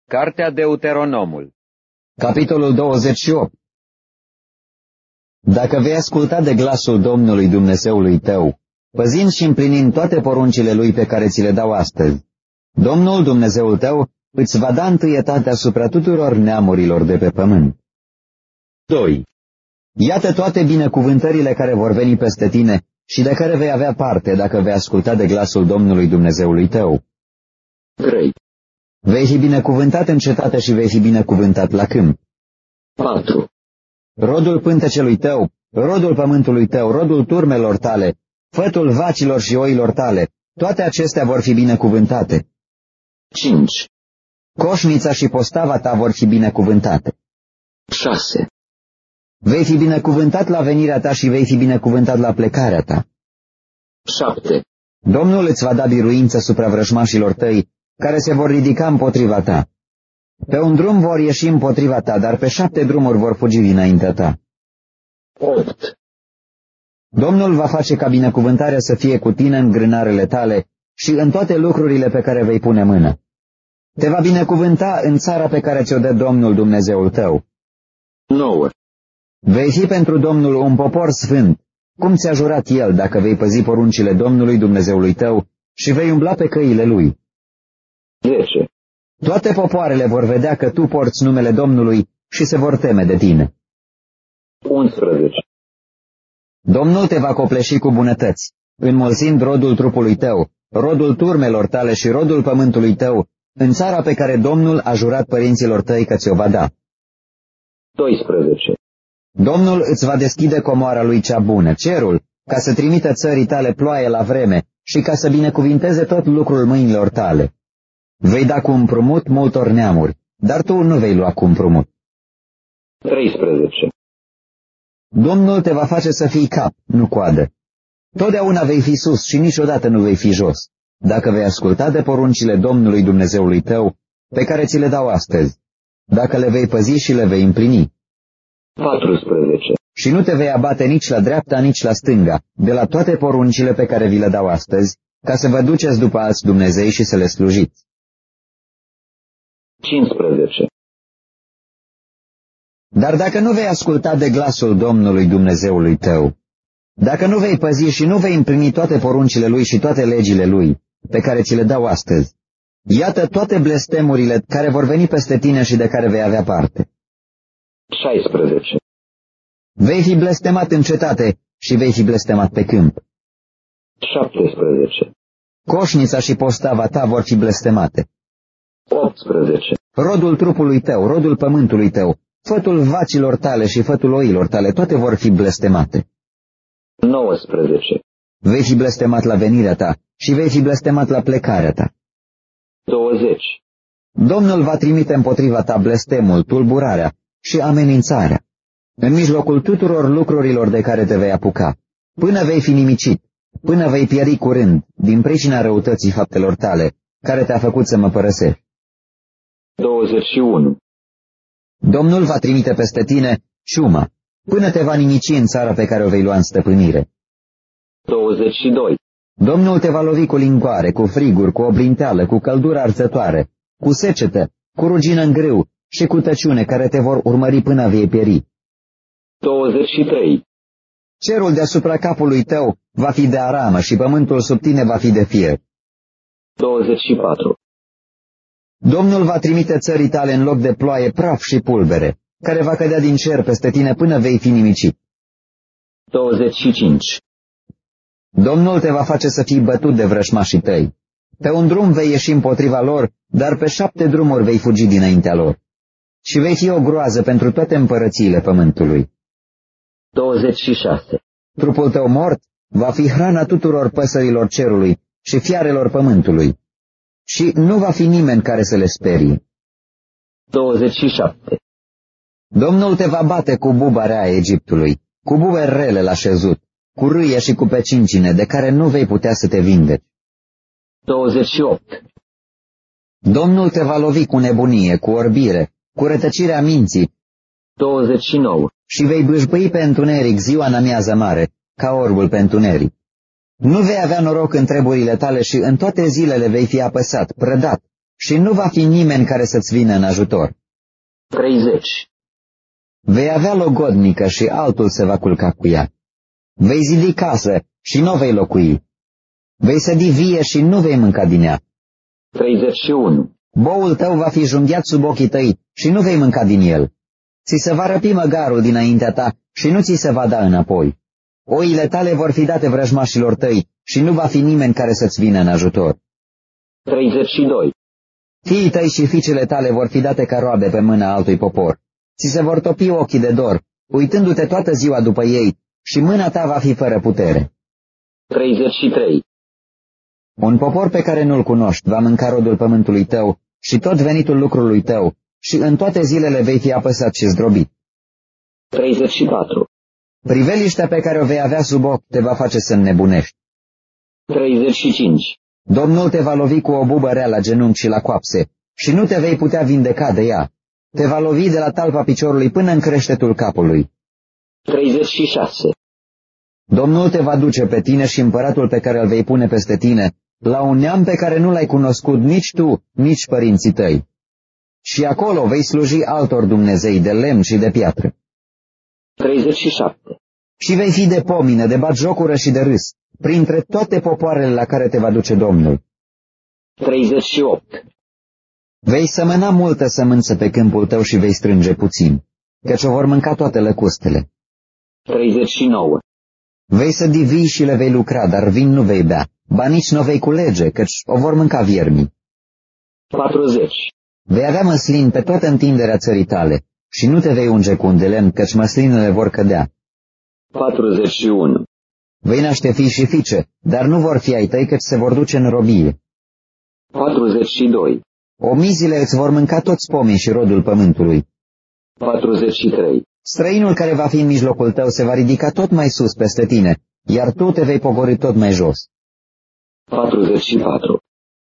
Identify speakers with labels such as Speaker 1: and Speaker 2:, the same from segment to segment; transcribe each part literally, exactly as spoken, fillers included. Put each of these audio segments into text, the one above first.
Speaker 1: Cartea Deuteronomul.
Speaker 2: Capitolul douăzeci și opt. Dacă vei asculta de glasul Domnului Dumnezeului tău, păzind și împlinind toate poruncile Lui pe care ți le dau astăzi, Domnul Dumnezeul tău îți va da întâietate asupra tuturor neamurilor de pe pământ. doi. Iată toate binecuvântările care vor veni peste tine și de care vei avea parte dacă vei asculta de glasul Domnului Dumnezeului tău.
Speaker 3: trei.
Speaker 2: Vei fi binecuvântat în cetate și vei fi binecuvântat la câmp.
Speaker 3: patru.
Speaker 2: Rodul pântecelui tău, rodul pământului tău, rodul turmelor tale, fătul vacilor și oilor tale, toate acestea vor fi binecuvântate.
Speaker 3: cinci.
Speaker 2: Coșnița și postava ta vor fi binecuvântate.
Speaker 3: șase.
Speaker 2: Vei fi binecuvântat la venirea ta și vei fi binecuvântat la plecarea ta.
Speaker 3: șapte.
Speaker 2: Domnul îți va da biruință asupra vrăjmașilor tăi, care se vor ridica împotriva ta. Pe un drum vor ieși împotriva ta, dar pe șapte drumuri vor fugi dinaintea ta.
Speaker 3: opt.
Speaker 2: Domnul va face ca binecuvântarea să fie cu tine în grânarele tale și în toate lucrurile pe care vei pune mână. Te va binecuvânta în țara pe care ți-o dă Domnul Dumnezeul tău.
Speaker 3: nouă.
Speaker 2: Vei fi pentru Domnul un popor sfânt, cum ți-a jurat El, dacă vei păzi poruncile Domnului Dumnezeului tău și vei umbla pe căile Lui.
Speaker 3: zece.
Speaker 2: Toate popoarele vor vedea că tu porți numele Domnului și se vor teme de tine.
Speaker 3: unsprezece.
Speaker 2: Domnul te va copleși cu bunătăți, înmulțind rodul trupului tău, rodul turmelor tale și rodul pământului tău, în țara pe care Domnul a jurat părinților tăi că ți-o va da.
Speaker 3: doisprezece.
Speaker 2: Domnul îți va deschide comoara Lui cea bună, cerul, ca să trimită țării tale ploaie la vreme și ca să binecuvinteze tot lucrul mâinilor tale. Vei da cu împrumut multor neamuri, dar tu nu vei lua cu împrumut.
Speaker 3: treisprezece.
Speaker 2: Domnul te va face să fii cap, nu coadă. Totdeauna vei fi sus și niciodată nu vei fi jos, dacă vei asculta de poruncile Domnului Dumnezeului tău, pe care ți le dau astăzi, dacă le vei păzi și le vei împlini.
Speaker 3: paisprezece.
Speaker 2: Și nu te vei abate nici la dreapta, nici la stânga, de la toate poruncile pe care vi le dau astăzi, ca să vă duceți după alți Dumnezei și să le slujiți.
Speaker 3: cincisprezece.
Speaker 2: Dar dacă nu vei asculta de glasul Domnului Dumnezeului tău, dacă nu vei păzi și nu vei împlini toate poruncile Lui și toate legile Lui, pe care ți le dau astăzi, iată toate blestemurile care vor veni peste tine și de care vei avea parte.
Speaker 3: șaisprezece.
Speaker 2: Vei fi blestemat în cetate și vei fi blestemat pe câmp.
Speaker 3: șaptesprezece.
Speaker 2: Coșnița și postava ta vor fi blestemate.
Speaker 3: optsprezece.
Speaker 2: Rodul trupului tău, rodul pământului tău, fătul vacilor tale și fătul oilor tale, toate vor fi blestemate.
Speaker 3: nouăsprezece.
Speaker 2: Vei fi blestemat la venirea ta și vei fi blestemat la plecarea ta.
Speaker 3: douăzeci.
Speaker 2: Domnul va trimite împotriva ta blestemul, tulburarea și amenințarea, în mijlocul tuturor lucrurilor de care te vei apuca, până vei fi nimicit, până vei pieri curând, din pricina răutății faptelor tale, care te-a făcut să mă părăsești.
Speaker 3: douăzeci și unu.
Speaker 2: Domnul va trimite peste tine ciuma, până te va nimici în țara pe care o vei lua în stăpânire.
Speaker 3: douăzeci și doi.
Speaker 2: Domnul te va lovi cu lingoare, cu friguri, cu oblinteală, cu căldură arzătoare, cu secetă, cu rugină în grâu și cu tăciune care te vor urmări până vei pieri.
Speaker 3: douăzeci și trei.
Speaker 2: Cerul deasupra capului tău va fi de aramă și pământul sub tine va fi de fier.
Speaker 3: douăzeci și patru.
Speaker 2: Domnul va trimite țării tale în loc de ploaie praf și pulbere, care va cădea din cer peste tine până vei fi nimicit.
Speaker 3: douăzeci și cinci.
Speaker 2: Domnul te va face să fii bătut de vrășmașii tăi. Pe un drum vei ieși împotriva lor, dar pe șapte drumuri vei fugi dinaintea lor. Și vei fi o groază pentru toate împărățiile pământului.
Speaker 3: douăzeci și șase.
Speaker 2: Trupul tău mort va fi hrana tuturor păsărilor cerului și fiarelor pământului. Și nu va fi nimeni care să le sperie.
Speaker 3: douăzeci și șapte.
Speaker 2: Domnul te va bate cu buba rea a Egiptului, cu bube rele la șezut, cu râie și cu pecincine, de care nu vei putea să te vindeci.
Speaker 3: douăzeci și opt.
Speaker 2: Domnul te va lovi cu nebunie, cu orbire, cu rătăcirea minții,
Speaker 3: douăzeci și nouă.
Speaker 2: și vei bâșbâi pe întuneric ziua în amiază mare, ca orbul pe întuneric. Nu vei avea noroc în treburile tale și în toate zilele vei fi apăsat, prădat și nu va fi nimeni care să-ți vină în ajutor.
Speaker 3: treizeci.
Speaker 2: Vei avea logodnică și altul se va culca cu ea. Vei zidi casă și nu vei locui. Vei sădi vie și nu vei mânca din ea.
Speaker 3: treizeci și unu.
Speaker 2: Boul tău va fi junghiat sub ochii tăi și nu vei mânca din el. Ți se va răpi măgarul dinaintea ta și nu ți se va da înapoi. Oile tale vor fi date vrăjmașilor tăi și nu va fi nimeni care să-ți vină în ajutor.
Speaker 3: treizeci și doi.
Speaker 2: Fiii tăi și fiicele tale vor fi date ca roabe pe mâna altui popor. Ți se vor topi ochii de dor, uitându-te toată ziua după ei, și mâna ta va fi fără putere.
Speaker 3: treizeci și trei.
Speaker 2: Un popor pe care nu-l cunoști va mânca rodul pământului tău și tot venitul lucrului tău, și în toate zilele vei fi apăsat și zdrobit.
Speaker 3: treizeci și patru.
Speaker 2: Priveliștea pe care o vei avea sub ochi te va face să înnebunești.
Speaker 3: treizeci și cinci.
Speaker 2: Domnul te va lovi cu o bubă rea la genunchi și la coapse și nu te vei putea vindeca de ea. Te va lovi de la talpa piciorului până în creștetul capului.
Speaker 3: treizeci și șase.
Speaker 2: Domnul te va duce pe tine și împăratul pe care îl vei pune peste tine la un neam pe care nu l-ai cunoscut nici tu, nici părinții tăi. Și acolo vei sluji altor dumnezei de lemn și de piatră.
Speaker 3: treizeci și șapte.
Speaker 2: Și vei fi de pomină, de batjocură și de râs, printre toate popoarele la care te va duce Domnul.
Speaker 3: treizeci și opt.
Speaker 2: Vei sămăna multă sămânță pe câmpul tău și vei strânge puțin, căci o vor mânca toate lăcustele.
Speaker 3: treizeci și nouă.
Speaker 2: Vei sădi vii și le vei lucra, dar vin nu vei bea, ba nici nu vei culege, căci o vor mânca viermii.
Speaker 3: patruzeci.
Speaker 2: Vei avea măslin pe toată întinderea țării tale și nu te vei unge cu un de lemn, căci măslinele vor cădea.
Speaker 3: patruzeci și unu.
Speaker 2: Vei naște fii și fiice, dar nu vor fi ai tăi, căci se vor duce în robie.
Speaker 3: patruzeci și doi.
Speaker 2: Omizile îți vor mânca toți pomii și rodul pământului.
Speaker 3: patruzeci și trei.
Speaker 2: Străinul care va fi în mijlocul tău se va ridica tot mai sus peste tine, iar tu te vei pogorî tot mai jos.
Speaker 3: patruzeci și patru.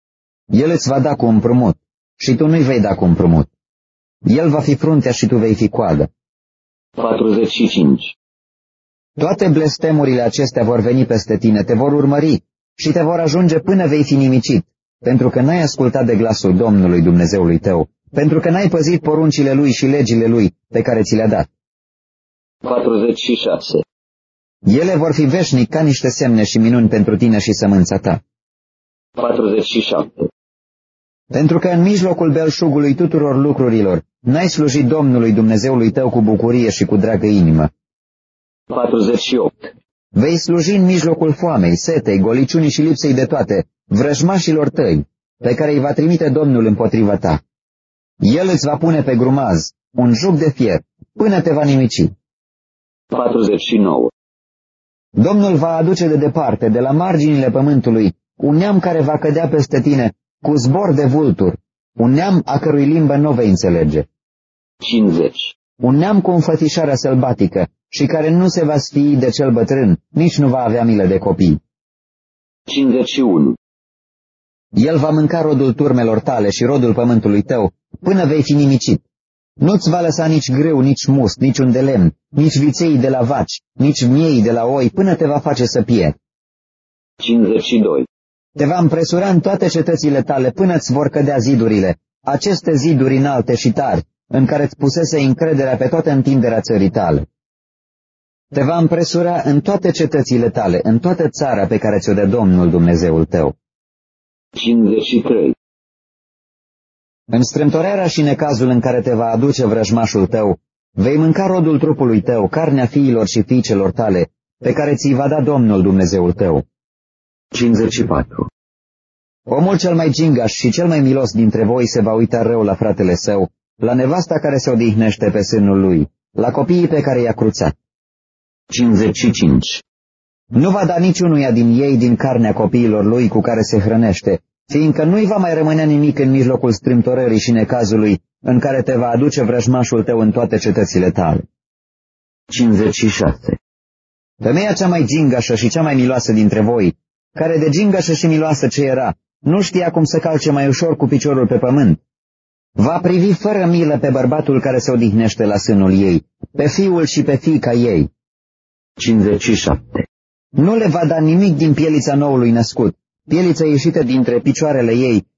Speaker 2: El îți va da cu împrumut și tu nu-i vei da cu împrumut. El va fi fruntea și tu vei fi coadă.
Speaker 3: patruzeci și cinci.
Speaker 2: Toate blestemurile acestea vor veni peste tine, te vor urmări și te vor ajunge până vei fi nimicit, pentru că n-ai ascultat de glasul Domnului Dumnezeului tău, pentru că n-ai păzit poruncile Lui și legile Lui pe care ți le-a dat.
Speaker 3: patruzeci și șase.
Speaker 2: Ele vor fi veșnic ca niște semne și minuni pentru tine și sămânța ta.
Speaker 3: patruzeci și șapte.
Speaker 2: Pentru că în mijlocul belșugului tuturor lucrurilor n-ai slujit Domnului Dumnezeului tău cu bucurie și cu dragă inimă.
Speaker 3: patruzeci și opt.
Speaker 2: Vei sluji în mijlocul foamei, setei, goliciunii și lipsei de toate, vrăjmașilor tăi, pe care îi va trimite Domnul împotriva ta. El îți va pune pe grumaz un juc de fier, până te va nimici.
Speaker 3: patruzeci și nouă.
Speaker 2: Domnul va aduce de departe, de la marginile pământului, un neam care va cădea peste tine cu zbor de vulturi, un neam a cărui limbă nu vei înțelege.
Speaker 3: cincizeci.
Speaker 2: Un neam cu înfățișarea sălbatică și care nu se va sfii de cel bătrân, nici nu va avea milă de copii.
Speaker 3: cincizeci și unu.
Speaker 2: El va mânca rodul turmelor tale și rodul pământului tău, până vei fi nimicit. Nu-ți va lăsa nici grâu, nici must, nici un de lemn, nici viței de la vaci, nici miei de la oi, până te va face să pierzi.
Speaker 3: cincizeci și doi.
Speaker 2: Te va împresura în toate cetățile tale până îți vor cădea zidurile, aceste ziduri înalte și tari, în care îți pusese încrederea pe toată întinderea țării tale. Te va împresura în toate cetățile tale, în toată țara pe care ți-o dă Domnul Dumnezeul tău.
Speaker 3: cincizeci și trei.
Speaker 2: În strâmtorarea și necazul în care te va aduce vrăjmașul tău, vei mânca rodul trupului tău, carnea fiilor și fiicelor tale, pe care ți-i va da Domnul Dumnezeul tău.
Speaker 3: cincizeci și patru.
Speaker 2: Omul cel mai gingaș și cel mai milos dintre voi se va uita rău la fratele său, la nevasta care se odihnește pe sânul lui, la copiii pe care i-a cruțat.
Speaker 3: cincizeci și cinci.
Speaker 2: Nu va da niciunuia din ei din carnea copiilor lui cu care se hrănește, fiindcă nu-i va mai rămâne nimic în mijlocul strâmtorării și necazului în care te va aduce vrăjmașul tău în toate cetățile tale.
Speaker 3: cincizeci și șase.
Speaker 2: Femeia cea mai gingașă și cea mai miloasă dintre voi, care de gingașă și miloasă ce era, nu știa cum să calce mai ușor cu piciorul pe pământ, va privi fără milă pe bărbatul care se odihnește la sânul ei, pe fiul și pe fiica ei.
Speaker 3: cincizeci și șapte.
Speaker 2: Nu le va da nimic din pielița noului născut, pielița ieșită dintre picioarele ei,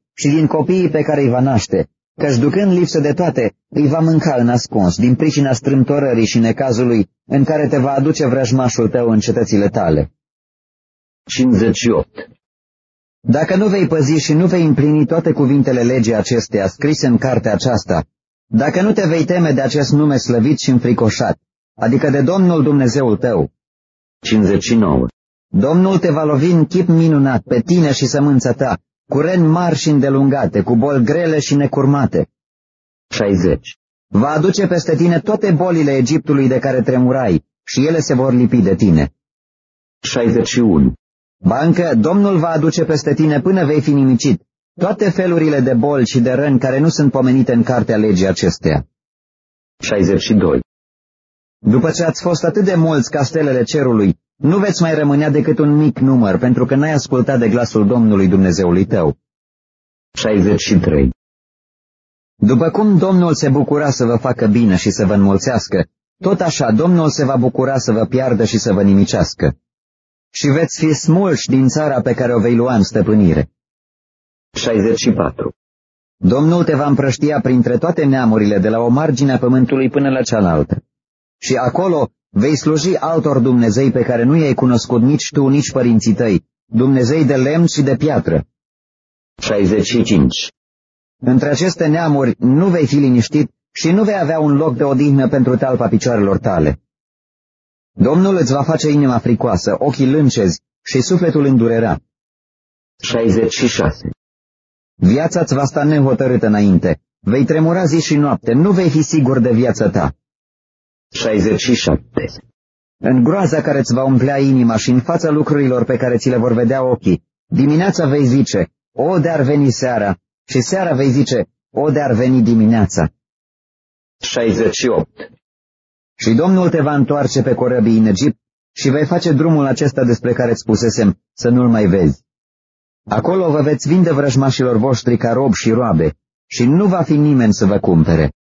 Speaker 2: și din copiii pe care îi va naște, căci ducând lipsă de toate, îi va mânca în ascuns, din pricina strâmtorării și necazului în care te va aduce vrăjmașul tău în cetățile tale.
Speaker 3: cincizeci și opt.
Speaker 2: Dacă nu vei păzi și nu vei împlini toate cuvintele legii acesteia scrise în cartea aceasta, dacă nu te vei teme de acest nume slăvit și înfricoșat, adică de Domnul Dumnezeul tău,
Speaker 3: cincizeci și nouă.
Speaker 2: Domnul te va lovi în chip minunat pe tine și sămânța ta, cu reni mari și îndelungate, cu boli grele și necurmate.
Speaker 3: șaizeci.
Speaker 2: Va aduce peste tine toate bolile Egiptului de care tremurai și ele se vor lipi de tine.
Speaker 3: șaizeci și unu.
Speaker 2: Ba încă, Domnul va aduce peste tine până vei fi nimicit toate felurile de boli și de răni care nu sunt pomenite în cartea legii acesteia.
Speaker 3: șaizeci și doi.
Speaker 2: După ce ați fost atât de mulți ca stelele cerului, nu veți mai rămânea decât un mic număr, pentru că n-ai ascultat de glasul Domnului Dumnezeului tău.
Speaker 3: șaizeci și trei.
Speaker 2: După cum Domnul se bucura să vă facă bine și să vă înmulțească, tot așa Domnul se va bucura să vă piardă și să vă nimicească. Și veți fi smulși din țara pe care o vei lua în stăpânire.
Speaker 3: șaizeci și patru.
Speaker 2: Domnul te va împrăștia printre toate neamurile de la o margine a pământului până la cealaltă. Și acolo vei sluji altor Dumnezei pe care nu i-ai cunoscut nici tu, nici părinții tăi, Dumnezei de lemn și de piatră.
Speaker 3: șaizeci și cinci.
Speaker 2: Între aceste neamuri nu vei fi liniștit și nu vei avea un loc de odihnă pentru talpa picioarelor tale. Domnul îți va face inima fricoasă, ochii lâncezi și sufletul îndurerat.
Speaker 3: șaizeci și șase.
Speaker 2: Viața îți va sta nehotărâtă înainte, vei tremura zi și noapte, nu vei fi sigur de viața ta.
Speaker 3: șaizeci și șapte.
Speaker 2: În groaza care îți va umplea inima și în fața lucrurilor pe care ți le vor vedea ochii, dimineața vei zice, o, de-ar veni seara, și seara vei zice, o, de-ar veni dimineața.
Speaker 3: șaizeci și opt.
Speaker 2: Și Domnul te va întoarce pe corăbii în Egipt și vei face drumul acesta despre care îți spusesem să nu-l mai vezi. Acolo vă veți vinde vrăjmașilor voștri ca robi și roabe și nu va fi nimeni să vă cumpere.